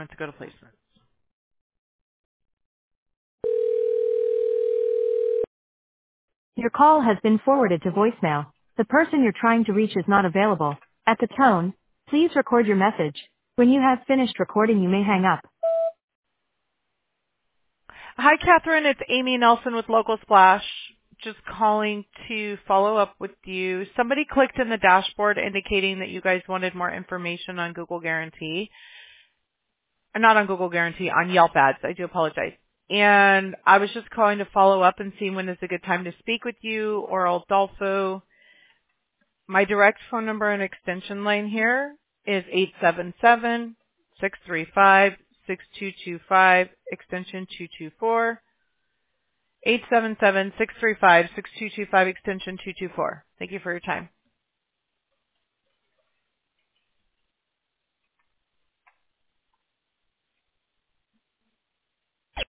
want to go to placement. Your call has been forwarded to voicemail. The person you're trying to reach is not available. At the tone, please record your message. When you have finished recording, you may hang up. Hi, Catherine. It's Amy Nelson with Local Splash. Just calling to follow up with you. Somebody clicked in the dashboard indicating that you guys wanted more information on Google Guarantee. Not on Google Guarantee, on Yelp ads. I do apologize. And I was just calling to follow up and see when is a good time to speak with you or also my direct phone number and extension line here is 877-635-6225, extension 224. 877-635-6225, extension 224. Thank you for your time.